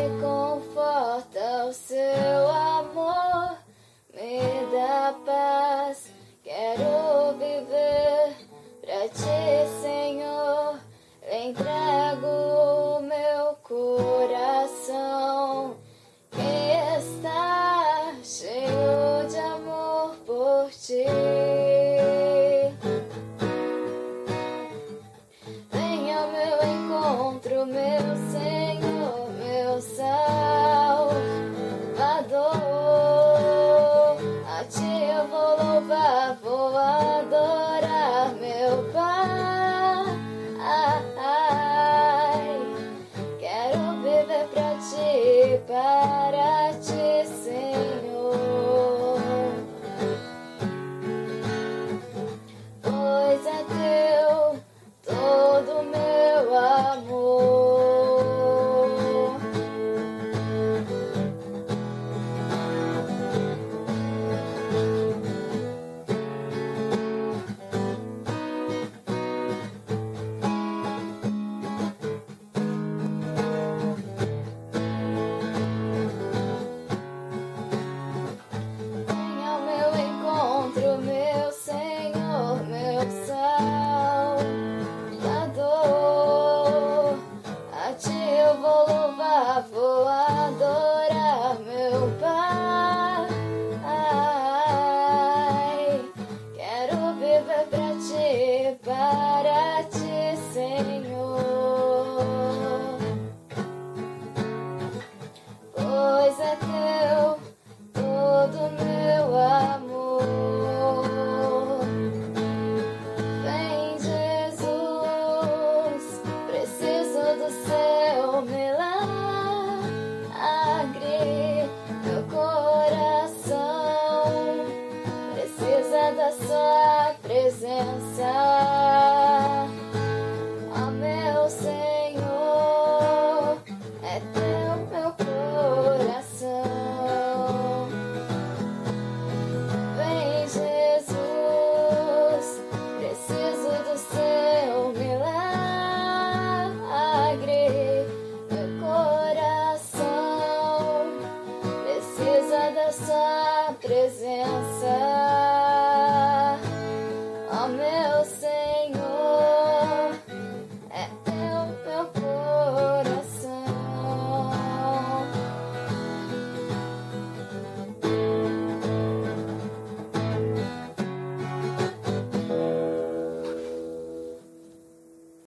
conforta o seu amor, me dá paz. Quero viver pra ti, Senhor. Lhe entrego o meu coração, que está cheio de amor por ti. Venha ao meu encontro, meu Senhor, meu Salvador. A ti eu vou louvar, vou adorar, meu Pai. Quero viver pra ti, para ti, Senhor. Pois é teu todo o meu amor. Venha ao meu encontro, meu Senhor, meu Salvador. A ti eu vou louvar, vou adorar, meu Pai. Quero viver pra ti, para ti, Senhor. Pois é teu todo meu amor. Vem, Jesus, preciso do seu milagre. Meu coração precisa da sua presença. Ó meu Senhor, é teu meu coração. Vem, Jesus, preciso do seu milagre. Meu coração precisa da sua presença.